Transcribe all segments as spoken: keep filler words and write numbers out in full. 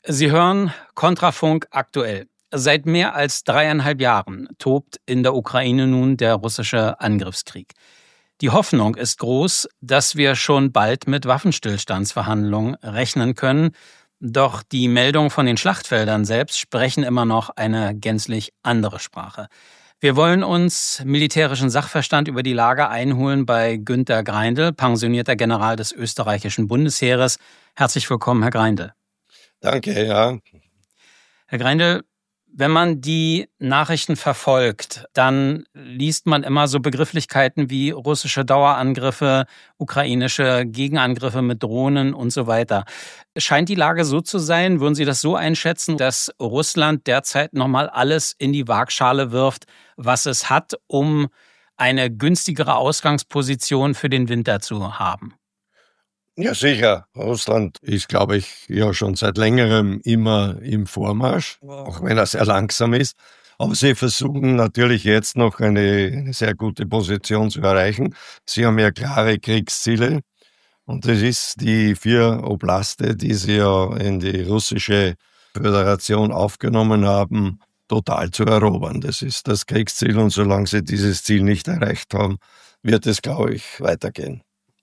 Sie hören Kontrafunk aktuell. Seit mehr als dreieinhalb Jahren tobt in der Ukraine nun der russische Angriffskrieg. Die Hoffnung ist groß, dass wir schon bald mit Waffenstillstandsverhandlungen rechnen können. Doch die Meldungen von den Schlachtfeldern selbst sprechen immer noch eine gänzlich andere Sprache. Wir wollen uns militärischen Sachverstand über die Lage einholen bei Günter Greindl, pensionierter General des österreichischen Bundesheeres. Herzlich willkommen, Herr Greindl. Danke, ja. Herr Greindl, wenn man die Nachrichten verfolgt, dann liest man immer so Begrifflichkeiten wie russische Dauerangriffe, ukrainische Gegenangriffe mit Drohnen und so weiter. Scheint die Lage so zu sein, würden Sie das so einschätzen, dass Russland derzeit nochmal alles in die Waagschale wirft, was es hat, um eine günstigere Ausgangsposition für den Winter zu haben? Ja, sicher. Russland ist, glaube ich, ja schon seit längerem immer im Vormarsch, auch wenn er sehr langsam ist. Aber sie versuchen natürlich jetzt noch eine, eine sehr gute Position zu erreichen. Sie haben ja klare Kriegsziele. Und das ist die vier Oblaste, die sie ja in die russische Föderation aufgenommen haben, total zu erobern. Das ist das Kriegsziel. Und solange sie dieses Ziel nicht erreicht haben, wird es, glaube ich, weitergehen.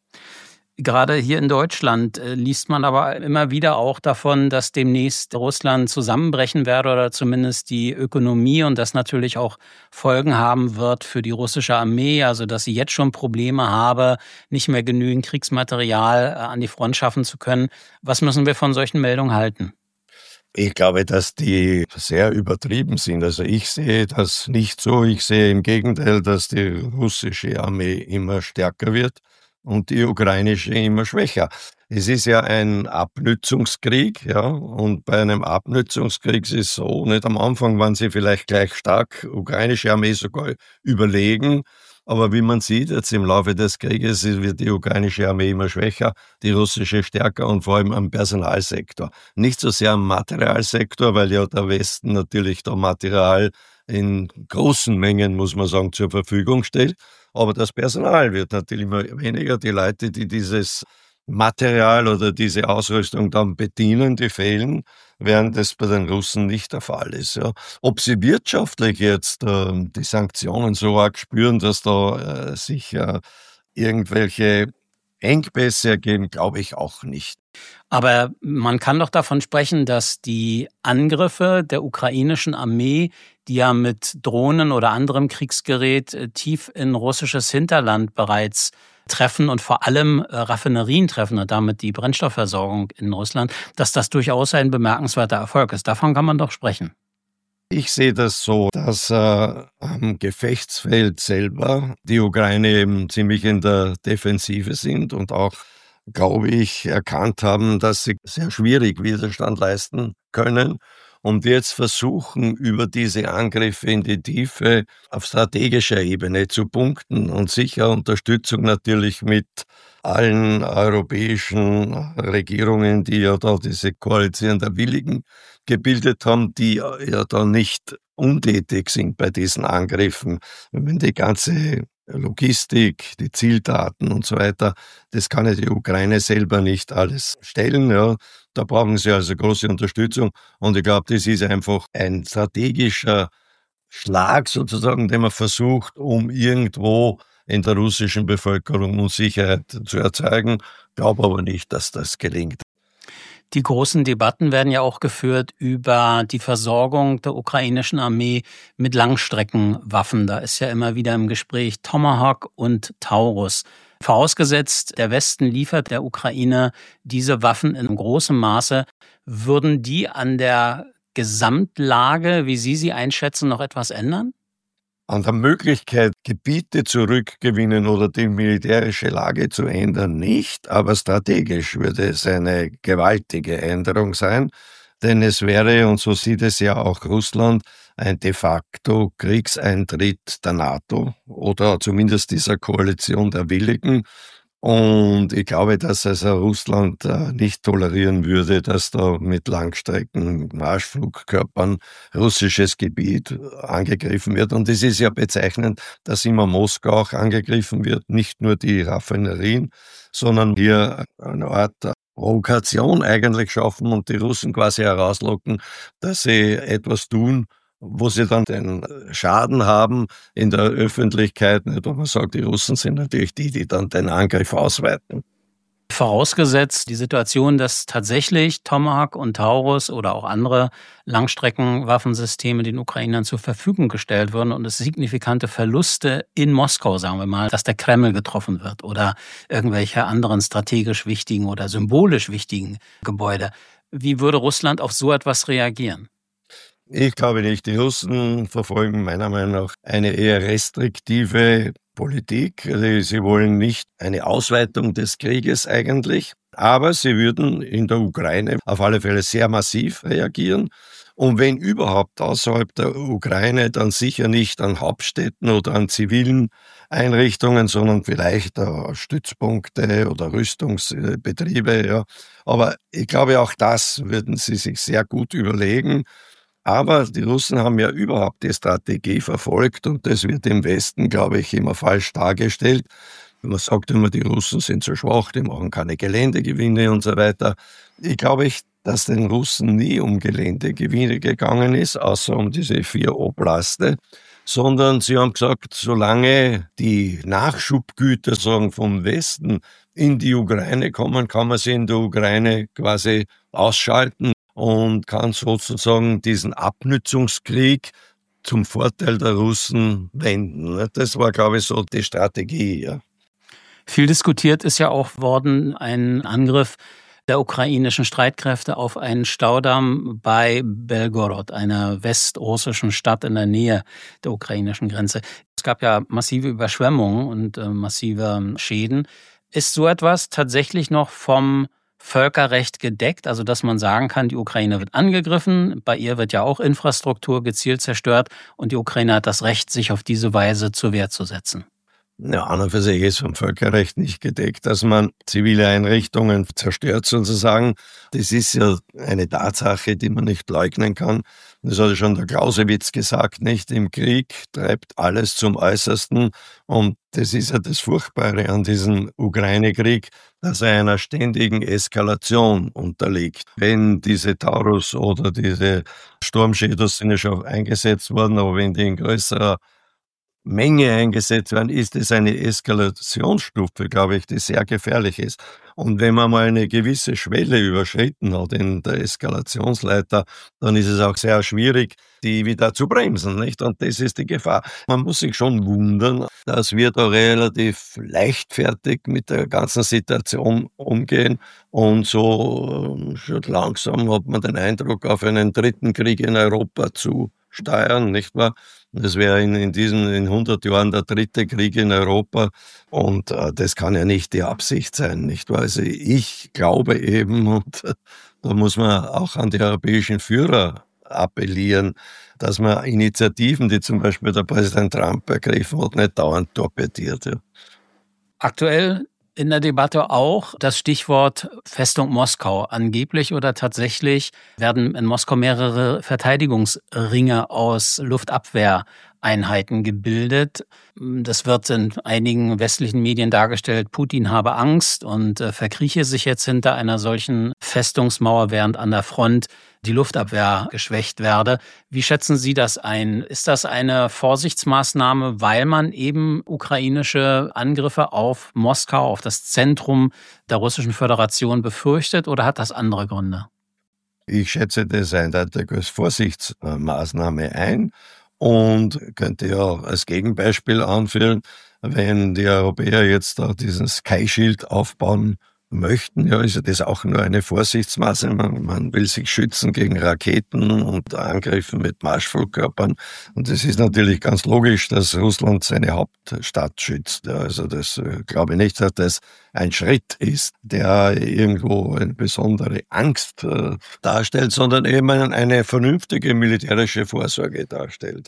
Gerade hier in Deutschland äh, liest man aber immer wieder auch davon, dass demnächst Russland zusammenbrechen werde oder zumindest die Ökonomie und das natürlich auch Folgen haben wird für die russische Armee, also dass sie jetzt schon Probleme habe, nicht mehr genügend Kriegsmaterial äh, an die Front schaffen zu können. Was müssen wir von solchen Meldungen halten? Ich glaube, dass die sehr übertrieben sind. Also ich sehe das nicht so. Ich sehe im Gegenteil, dass die russische Armee immer stärker wird und die ukrainische immer schwächer. Es ist ja ein Abnützungskrieg, ja, und bei einem Abnützungskrieg ist es so, nicht am Anfang waren sie vielleicht gleich stark, ukrainische Armee sogar überlegen, aber wie man sieht, jetzt im Laufe des Krieges wird die ukrainische Armee immer schwächer, die russische stärker und vor allem am Personalsektor. Nicht so sehr am Materialsektor, weil ja der Westen natürlich da Material in großen Mengen, muss man sagen, zur Verfügung stellt. Aber das Personal wird natürlich immer weniger. Die Leute, die dieses Material oder diese Ausrüstung dann bedienen, die fehlen, während das bei den Russen nicht der Fall ist. Ja. Ob sie wirtschaftlich jetzt äh, die Sanktionen so arg spüren, dass da äh, sich äh, irgendwelche Engpässe ergeben, glaube ich auch nicht. Aber man kann doch davon sprechen, dass die Angriffe der ukrainischen Armee, die ja mit Drohnen oder anderem Kriegsgerät tief in russisches Hinterland bereits treffen und vor allem Raffinerien treffen und damit die Brennstoffversorgung in Russland, dass das durchaus ein bemerkenswerter Erfolg ist. Davon kann man doch sprechen. Ich sehe das so, dass äh, am Gefechtsfeld selber die Ukraine eben ziemlich in der Defensive sind und auch, glaube ich, erkannt haben, dass sie sehr schwierig Widerstand leisten können und jetzt versuchen, über diese Angriffe in die Tiefe auf strategischer Ebene zu punkten und sicher Unterstützung natürlich mit allen europäischen Regierungen, die ja da diese Koalition der Willigen gebildet haben, die ja da nicht untätig sind bei diesen Angriffen. Wenn die ganze Logistik, die Zieldaten und so weiter, das kann ja die Ukraine selber nicht alles stellen. Ja. Da brauchen sie also große Unterstützung. Und ich glaube, das ist einfach ein strategischer Schlag sozusagen, den man versucht, um irgendwo in der russischen Bevölkerung Unsicherheit zu erzeugen. Ich glaube aber nicht, dass das gelingt. Die großen Debatten werden ja auch geführt über die Versorgung der ukrainischen Armee mit Langstreckenwaffen. Da ist ja immer wieder im Gespräch Tomahawk und Taurus. Vorausgesetzt, der Westen liefert der Ukraine diese Waffen in großem Maße, würden die an der Gesamtlage, wie Sie sie einschätzen, noch etwas ändern? An der Möglichkeit, Gebiete zurückgewinnen oder die militärische Lage zu ändern, nicht, aber strategisch würde es eine gewaltige Änderung sein, denn es wäre, und so sieht es ja auch Russland, ein de facto Kriegseintritt der NATO oder zumindest dieser Koalition der Willigen. Und ich glaube, dass also Russland äh, nicht tolerieren würde, dass da mit Langstrecken Marschflugkörpern russisches Gebiet angegriffen wird. Und es ist ja bezeichnend, dass immer Moskau auch angegriffen wird, nicht nur die Raffinerien, sondern hier ein Ort Provokation eigentlich schaffen und die Russen quasi herauslocken, dass sie etwas tun, wo sie dann den Schaden haben in der Öffentlichkeit. Und man sagt, die Russen sind natürlich die, die dann den Angriff ausweiten. Vorausgesetzt die Situation, dass tatsächlich Tomahawk und Taurus oder auch andere Langstreckenwaffensysteme den Ukrainern zur Verfügung gestellt würden und es signifikante Verluste in Moskau, sagen wir mal, dass der Kreml getroffen wird oder irgendwelche anderen strategisch wichtigen oder symbolisch wichtigen Gebäude. Wie würde Russland auf so etwas reagieren? Ich glaube nicht. Die Russen verfolgen meiner Meinung nach eine eher restriktive Politik. Sie wollen nicht eine Ausweitung des Krieges eigentlich, aber sie würden in der Ukraine auf alle Fälle sehr massiv reagieren. Und wenn überhaupt außerhalb der Ukraine, dann sicher nicht an Hauptstädten oder an zivilen Einrichtungen, sondern vielleicht uh, Stützpunkte oder Rüstungsbetriebe. Ja. Aber ich glaube, auch das würden sie sich sehr gut überlegen. Aber die Russen haben ja überhaupt die Strategie verfolgt und das wird im Westen, glaube ich, immer falsch dargestellt. Man sagt immer, die Russen sind so schwach, die machen keine Geländegewinne und so weiter. Ich glaube, dass den Russen nie um Geländegewinne gegangen ist, außer um diese vier Oblaste, sondern sie haben gesagt, solange die Nachschubgüter sagen, vom Westen in die Ukraine kommen, kann man sie in der Ukraine quasi ausschalten und kann sozusagen diesen Abnützungskrieg zum Vorteil der Russen wenden. Das war, glaube ich, so die Strategie. Ja. Viel diskutiert ist ja auch worden ein Angriff der ukrainischen Streitkräfte auf einen Staudamm bei Belgorod, einer westrussischen Stadt in der Nähe der ukrainischen Grenze. Es gab ja massive Überschwemmungen und äh, massive Schäden. Ist so etwas tatsächlich noch vom Völkerrecht gedeckt, also dass man sagen kann, die Ukraine wird angegriffen, bei ihr wird ja auch Infrastruktur gezielt zerstört und die Ukraine hat das Recht, sich auf diese Weise zur Wehr zu setzen? Ja, an und für sich ist vom Völkerrecht nicht gedeckt, dass man zivile Einrichtungen zerstört sozusagen. Das ist ja eine Tatsache, die man nicht leugnen kann. Das hat ja schon der Clausewitz gesagt, nicht? Im Krieg treibt alles zum Äußersten und das ist ja das Furchtbare an diesem Ukraine-Krieg, dass er einer ständigen Eskalation unterliegt. Wenn diese Taurus oder diese Storm Shadows sind ja schon eingesetzt worden, aber wenn die in größerer Menge eingesetzt werden, ist es eine Eskalationsstufe, glaube ich, die sehr gefährlich ist. Und wenn man mal eine gewisse Schwelle überschritten hat in der Eskalationsleiter, dann ist es auch sehr schwierig, die wieder zu bremsen, nicht? Und das ist die Gefahr. Man muss sich schon wundern, dass wir da relativ leichtfertig mit der ganzen Situation umgehen und so schon langsam hat man den Eindruck, auf einen dritten Krieg in Europa zu steuern, nicht wahr? Das wäre in, in diesen in hundert Jahren der dritte Krieg in Europa und äh, das kann ja nicht die Absicht sein, nicht wahr? Also ich glaube eben, und äh, da muss man auch an die europäischen Führer appellieren, dass man Initiativen, die zum Beispiel der Präsident Trump ergriffen hat, nicht dauernd torpediert. Ja. Aktuell in der Debatte auch das Stichwort Festung Moskau. Angeblich oder tatsächlich werden in Moskau mehrere Verteidigungsringe aus Luftabwehreinheiten gebildet. Das wird in einigen westlichen Medien dargestellt, Putin habe Angst und äh, verkrieche sich jetzt hinter einer solchen Festungsmauer, während an der Front die Luftabwehr geschwächt werde. Wie schätzen Sie das ein? Ist das eine Vorsichtsmaßnahme, weil man eben ukrainische Angriffe auf Moskau, auf das Zentrum der Russischen Föderation befürchtet oder hat das andere Gründe? Ich schätze das eindeutig als Vorsichtsmaßnahme ein und könnte ja als Gegenbeispiel anführen, wenn die Europäer jetzt da diesen Sky Shield aufbauen möchten, ja, ist ja das auch nur eine Vorsichtsmaßnahme. Man will sich schützen gegen Raketen und Angriffen mit Marschflugkörpern. Und es ist natürlich ganz logisch, dass Russland seine Hauptstadt schützt. Ja, also das äh, glaube ich nicht, dass das ein Schritt ist, der irgendwo eine besondere Angst äh, darstellt, sondern eben eine vernünftige militärische Vorsorge darstellt.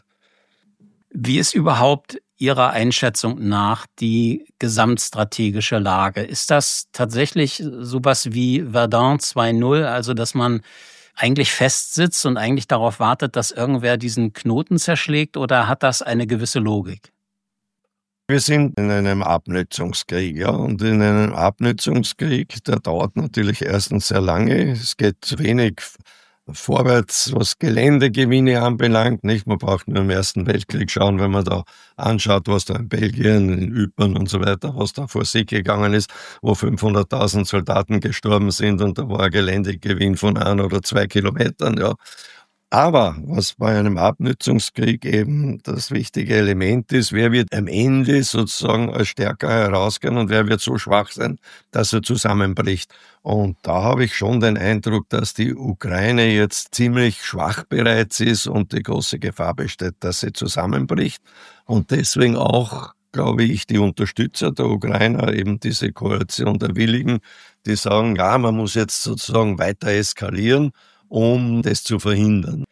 Wie ist überhaupt Ihrer Einschätzung nach die gesamtstrategische Lage? Ist das tatsächlich sowas wie Verdun zwei null, also dass man eigentlich festsitzt und eigentlich darauf wartet, dass irgendwer diesen Knoten zerschlägt, oder hat das eine gewisse Logik? Wir sind in einem Abnutzungskrieg, ja, und in einem Abnutzungskrieg, der dauert natürlich erstens sehr lange. Es geht wenig vorwärts, was Geländegewinne anbelangt, nicht? Man braucht nur im Ersten Weltkrieg schauen, wenn man da anschaut, was da in Belgien, in Ypern und so weiter, was da vor sich gegangen ist, wo fünfhunderttausend Soldaten gestorben sind und da war ein Geländegewinn von ein oder zwei Kilometern, ja. Aber was bei einem Abnutzungskrieg eben das wichtige Element ist, wer wird am Ende sozusagen als stärker herausgehen und wer wird so schwach sein, dass er zusammenbricht. Und da habe ich schon den Eindruck, dass die Ukraine jetzt ziemlich schwach bereits ist und die große Gefahr besteht, dass sie zusammenbricht. Und deswegen auch, glaube ich, die Unterstützer der Ukrainer, eben diese Koalition der Willigen, die sagen, ja, man muss jetzt sozusagen weiter eskalieren, um das zu verhindern.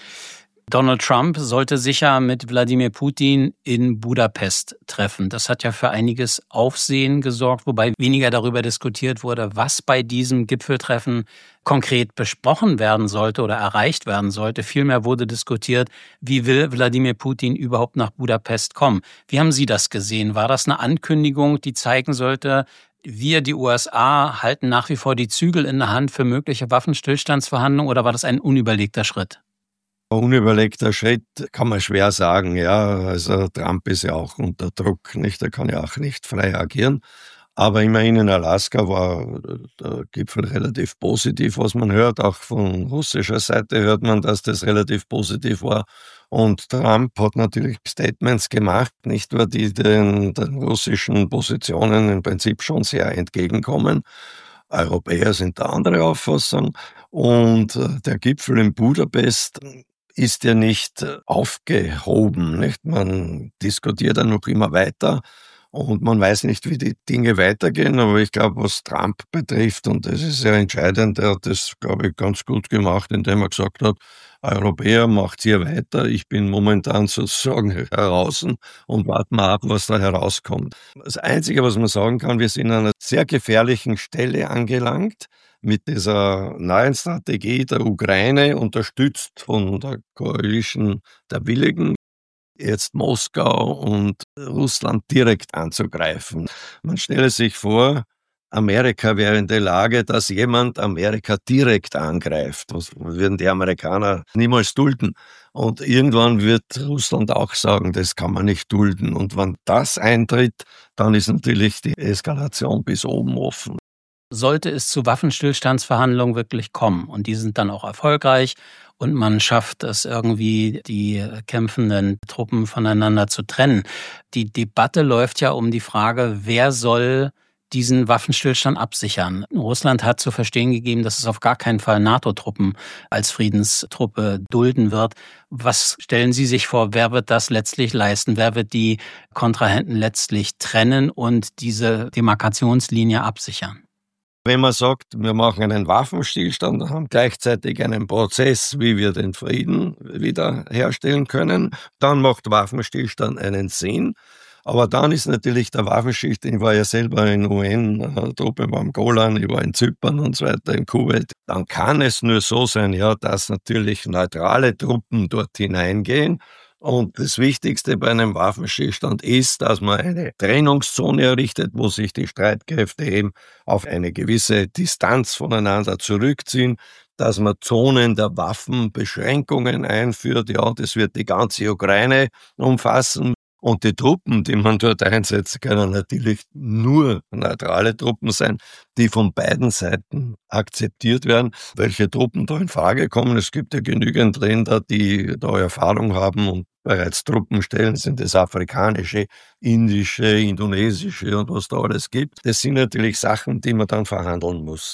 Donald Trump sollte sich ja mit Wladimir Putin in Budapest treffen. Das hat ja für einiges Aufsehen gesorgt, wobei weniger darüber diskutiert wurde, was bei diesem Gipfeltreffen konkret besprochen werden sollte oder erreicht werden sollte. Vielmehr wurde diskutiert, wie will Wladimir Putin überhaupt nach Budapest kommen. Wie haben Sie das gesehen? War das eine Ankündigung, die zeigen sollte, wir, die U S A, halten nach wie vor die Zügel in der Hand für mögliche Waffenstillstandsverhandlungen, oder war das ein unüberlegter Schritt? Unüberlegter Schritt kann man schwer sagen, ja. Also Trump ist ja auch unter Druck, nicht? Er kann ja auch nicht frei agieren. Aber immerhin in Alaska war der Gipfel relativ positiv, was man hört. Auch von russischer Seite hört man, dass das relativ positiv war. Und Trump hat natürlich Statements gemacht, nicht nur die den, den russischen Positionen im Prinzip schon sehr entgegenkommen. Europäer sind da andere Auffassung. Und der Gipfel in Budapest ist ja nicht aufgehoben, nicht? Man diskutiert ja noch immer weiter. Und man weiß nicht, wie die Dinge weitergehen, aber ich glaube, was Trump betrifft, und das ist sehr entscheidend, er hat das, glaube ich, ganz gut gemacht, indem er gesagt hat, Europäer, macht hier weiter, ich bin momentan sozusagen heraus und warten mal ab, was da herauskommt. Das Einzige, was man sagen kann, wir sind an einer sehr gefährlichen Stelle angelangt, mit dieser neuen Strategie der Ukraine, unterstützt von der Coalition der Willigen, jetzt Moskau und Russland direkt anzugreifen. Man stelle sich vor, Amerika wäre in der Lage, dass jemand Amerika direkt angreift. Das würden die Amerikaner niemals dulden. Und irgendwann wird Russland auch sagen, das kann man nicht dulden. Und wenn das eintritt, dann ist natürlich die Eskalation bis oben offen. Sollte es zu Waffenstillstandsverhandlungen wirklich kommen und die sind dann auch erfolgreich und man schafft es irgendwie, die kämpfenden Truppen voneinander zu trennen. Die Debatte läuft ja um die Frage, wer soll diesen Waffenstillstand absichern. Russland hat zu verstehen gegeben, dass es auf gar keinen Fall NATO-Truppen als Friedenstruppe dulden wird. Was stellen Sie sich vor, wer wird das letztlich leisten? Wer wird die Kontrahenten letztlich trennen und diese Demarkationslinie absichern? Wenn man sagt, wir machen einen Waffenstillstand und haben gleichzeitig einen Prozess, wie wir den Frieden wiederherstellen können, dann macht Waffenstillstand einen Sinn. Aber dann ist natürlich der Waffenstillstand, ich war ja selber in U N-Truppe beim Golan, ich war in Zypern und so weiter, in Kuwait, dann kann es nur so sein, ja, dass natürlich neutrale Truppen dort hineingehen. Und das Wichtigste bei einem Waffenstillstand ist, dass man eine Trennungszone errichtet, wo sich die Streitkräfte eben auf eine gewisse Distanz voneinander zurückziehen, dass man Zonen der Waffenbeschränkungen einführt. Ja, das wird die ganze Ukraine umfassen. Und die Truppen, die man dort einsetzt, können natürlich nur neutrale Truppen sein, die von beiden Seiten akzeptiert werden. Welche Truppen da in Frage kommen, es gibt ja genügend Länder, die da Erfahrung haben und bereits Truppen stellen, sind es afrikanische, indische, indonesische und was da alles gibt. Das sind natürlich Sachen, die man dann verhandeln muss.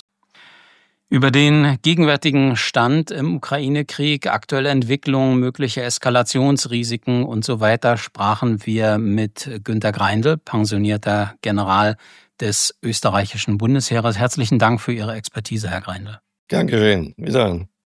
Über den gegenwärtigen Stand im Ukraine-Krieg, aktuelle Entwicklungen, mögliche Eskalationsrisiken und so weiter sprachen wir mit Günter Greindl, pensionierter General des österreichischen Bundesheeres. Herzlichen Dank für Ihre Expertise, Herr Greindl. Gern geschehen. Bis dann.